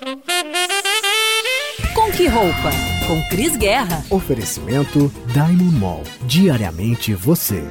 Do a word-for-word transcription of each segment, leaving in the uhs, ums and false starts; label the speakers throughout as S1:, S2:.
S1: Com que roupa? Com Cris Guerra.
S2: Oferecimento Diamond Mall. Diariamente você.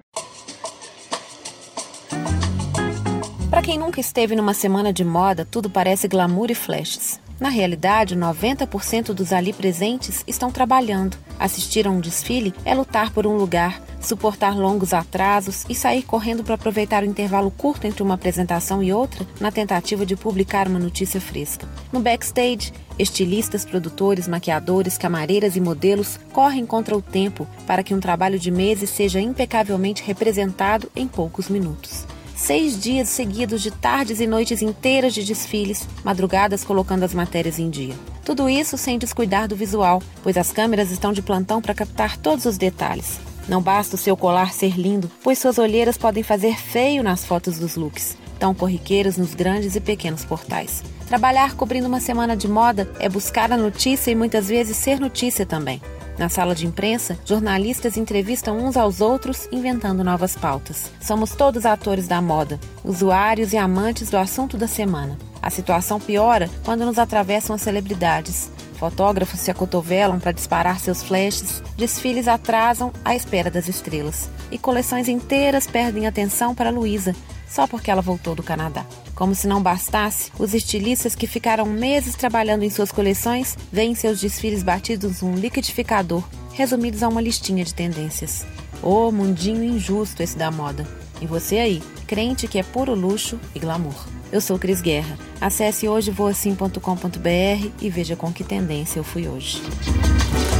S3: Para quem nunca esteve numa semana de moda, tudo parece glamour e flashes. Na realidade, noventa por cento dos ali presentes estão trabalhando. Assistir a um desfile é lutar por um lugar, suportar longos atrasos e sair correndo para aproveitar o intervalo curto entre uma apresentação e outra na tentativa de publicar uma notícia fresca. No backstage, estilistas, produtores, maquiadores, camareiras e modelos correm contra o tempo para que um trabalho de meses seja impecavelmente representado em poucos minutos. Seis dias seguidos de tardes e noites inteiras de desfiles, madrugadas colocando as matérias em dia. Tudo isso sem descuidar do visual, pois as câmeras estão de plantão para captar todos os detalhes. Não basta o seu colar ser lindo, pois suas olheiras podem fazer feio nas fotos dos looks, tão corriqueiros nos grandes e pequenos portais. Trabalhar cobrindo uma semana de moda é buscar a notícia e muitas vezes ser notícia também. Na sala de imprensa, jornalistas entrevistam uns aos outros, inventando novas pautas. Somos todos atores da moda, usuários e amantes do assunto da semana. A situação piora quando nos atravessam as celebridades. Fotógrafos se acotovelam para disparar seus flashes, desfiles atrasam à espera das estrelas. E coleções inteiras perdem atenção para Luísa, só porque ela voltou do Canadá. Como se não bastasse, os estilistas que ficaram meses trabalhando em suas coleções veem seus desfiles batidos num liquidificador, resumidos a uma listinha de tendências. Ô, mundinho injusto esse da moda. E você aí, crente que é puro luxo e glamour. Eu sou Cris Guerra. Acesse hoje voa sim ponto com ponto b r e veja com que tendência eu fui hoje.